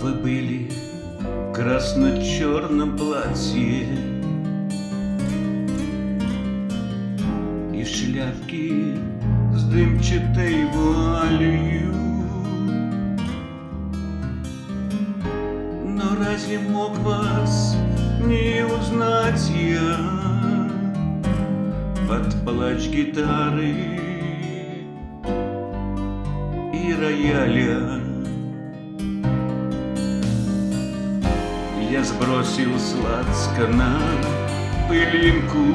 Вы были в красно-черном платье и шляпки с дымчатой вуалью. Но разве мог вас не узнать я под плач гитары и рояля? Я сбросил сладко пылинку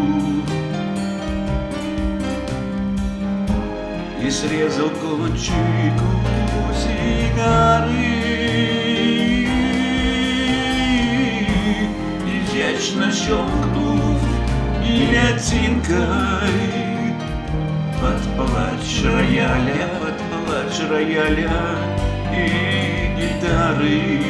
и срезал кончик у сигары, изящно щелкнув гильотинкой под плач рояля и гитары.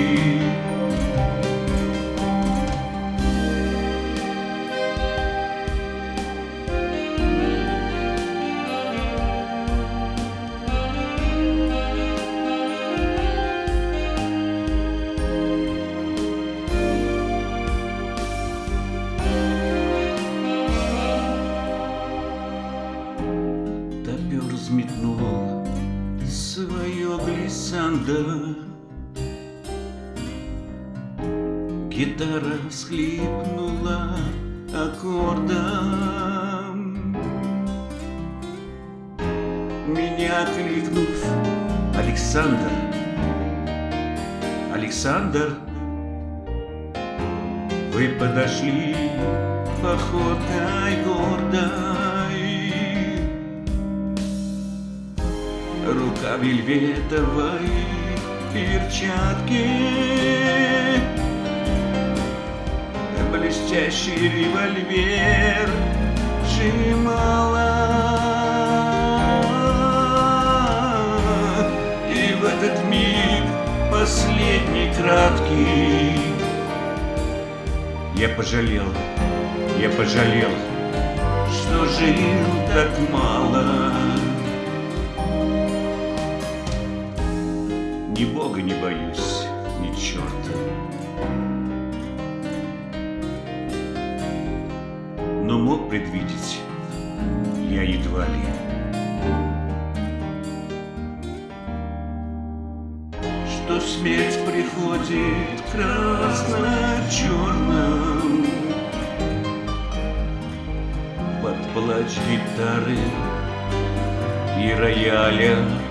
Топер взметнул свое глиссандо, гитара всхлипнула аккордом. Меня кликнув: Александр, Александр, вы подошли походкой гордой, рука в вельветовой перчатке, блестящий револьвер сжимала. И в этот миг последний краткий я пожалел, что жил так мало. Ни Бога не боюсь, ни черта, но мог предвидеть я едва ли, что смерть приходит красно-черным под плач гитары и рояля.